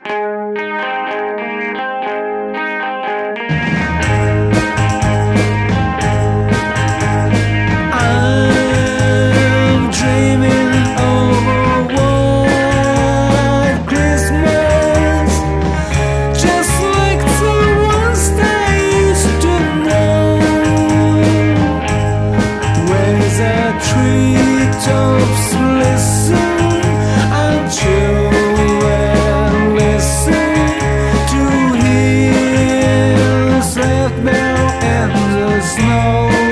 I'm dreaming of a white Christmas, just like the ones I used to know, where the treetops listen and children listen to hills that melt in the snow.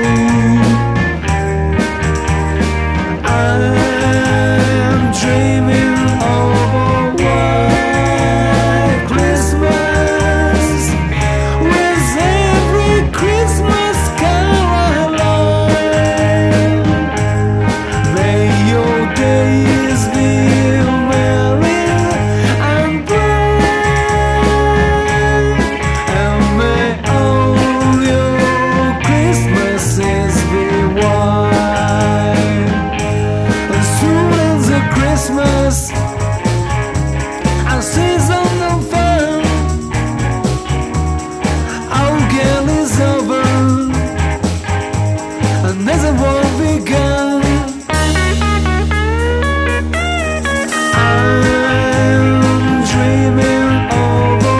I'm dreaming of a white Christmas, with every Christmas caroline. May your days be merry and bright, and may all your Christmases be white. As soon as the Christmas and season of fun, our girl is over and there's a war begun. I'm dreaming of a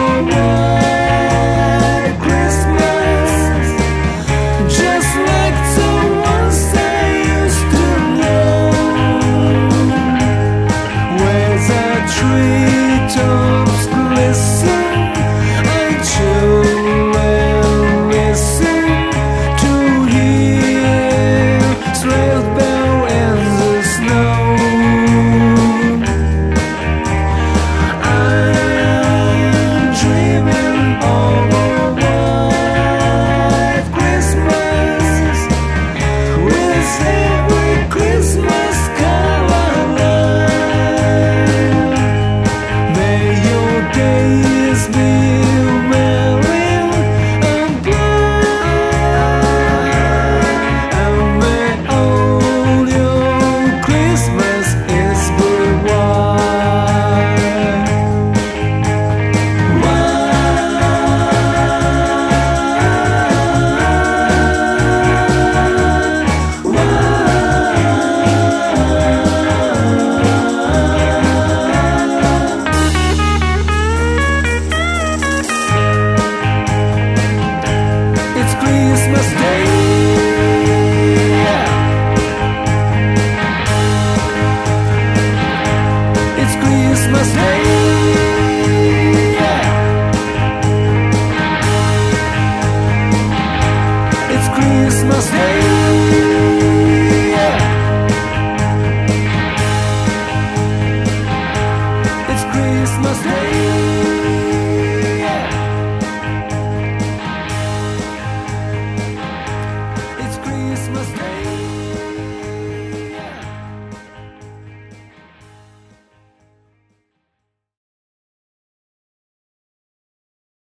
white Christmas, just like the ones I used to know, where the treetops